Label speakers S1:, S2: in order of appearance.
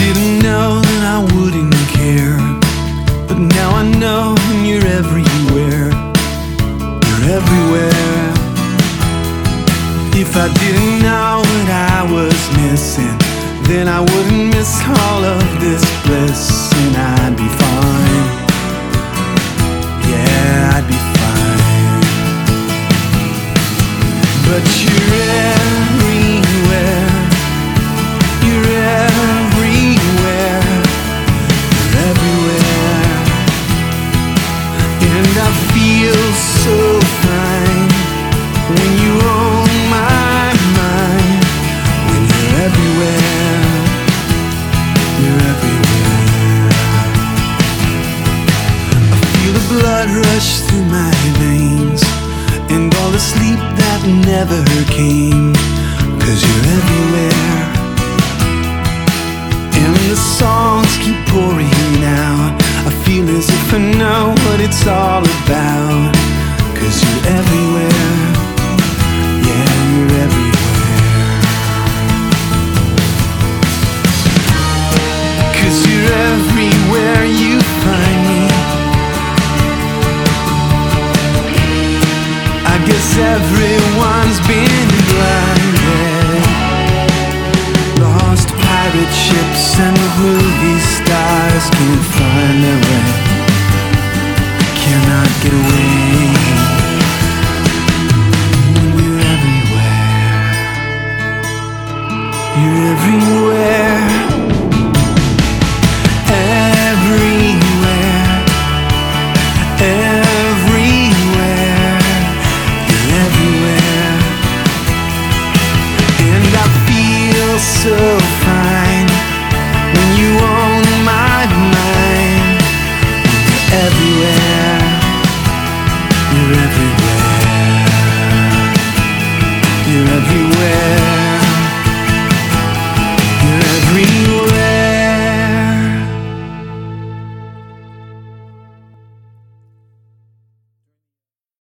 S1: didn't know, then I wouldn't care. But now I know, and you're everywhere. You're everywhere. If I didn't know what I was missing, then I wouldn't miss all of this bliss, and I'd be fine. Yeah, I'd be fine. But you're everywhere. You're everywhere. You're everywhere. And I feel so fine when you own my mind. When you're everywhere. You're everywhere. I feel the blood rush through my veins, and all the sleep that never came, 'cause you're everywhere. And the songs keep pouring out. I feel as if I know what it's all about, 'cause you're everywhere. Yeah, you're everywhere. 'Cause you're everywhere you find me. I guess everyone's been blinded. Lost pirate ships and movie stars can't find their way, cannot get away. You're everywhere. You're everywhere. Everywhere. Everywhere. You're everywhere. And I feel so